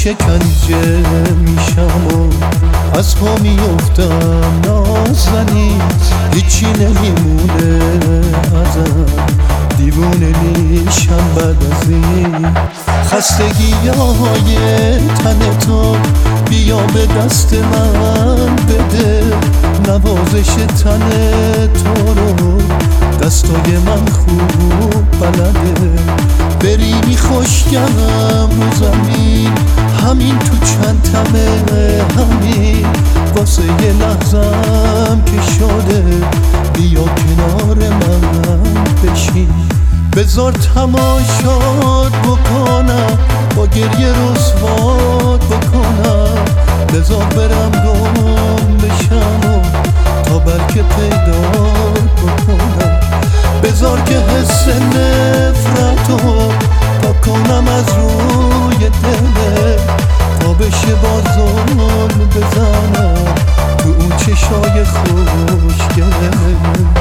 شکنجه میشم و از پا میافتم نازنین، هیچی نمیمونه ازم، دیوونه میشم بعد از این. خستگی های تن تو بیا به دست من بده، نوازش تن تو رو دستای من خوب بلده. بری خوشگم رو زمین، همین تو چندتمه، همین واسه یه لحظم که شده، بیا کنار من بشین. بذار تماشات بکنم، با گریه رسوات بکنم، بذار برم گم بشم و تا بلکه پیدا بکنم. بذار که حس نفرتو پاک کنم از روی دلت، تا بشه با ظلم بزنم تو اون چشای خوشگلت.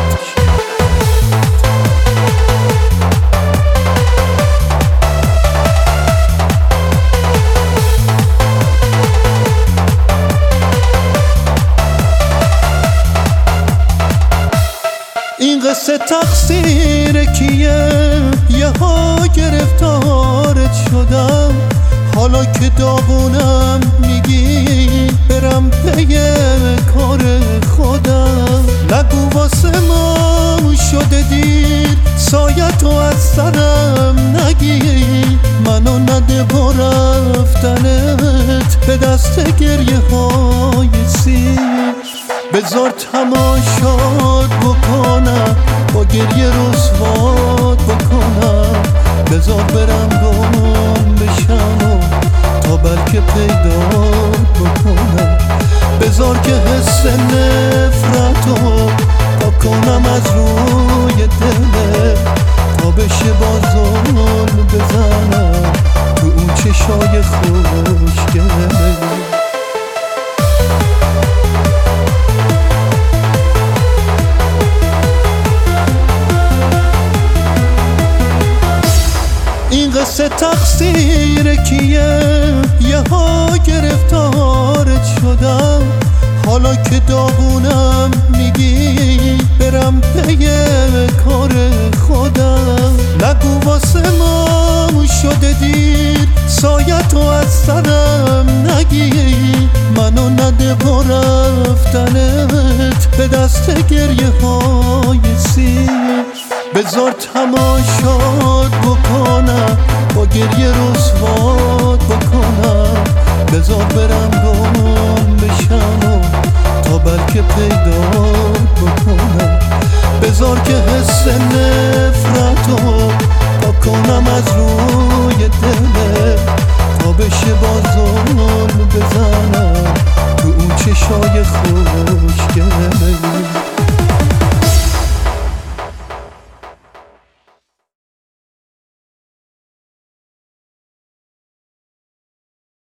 این قصه تقصیر کیه؟ یه ها گرفتارت شدم، حالا که داغونم میگی برم پی کار خودم. نگو واسه ما شده دیر، سایتو از سرم نگیر، منو نده با رفتنت به دست گریه های سیر. بذار تماشات بکنم، با گریه رسوات بکنم، بذار برم گم بشم و تا بلکه پیدا بکنم. بذار که حس نفرتو پاک کنم از روی دلت، تا بشه با ظلم بزنم تو اون چشای خوشگلت. این قصه تقصیر کیه؟ یه ها گرفتارت شدم، حالا که داغونم میگی برم پی کار خودم. نگو واسه ما شده دیر، سایتو از سرم نگیر، منو نده با رفتنت به دست گریه های سیر. بذار تماشات بکنم، با گریه رسوات بکنم، بذار برم گم بشم و تا بلکه پیدا بکنم. بذار که حس نفرتو پاک کنم از روی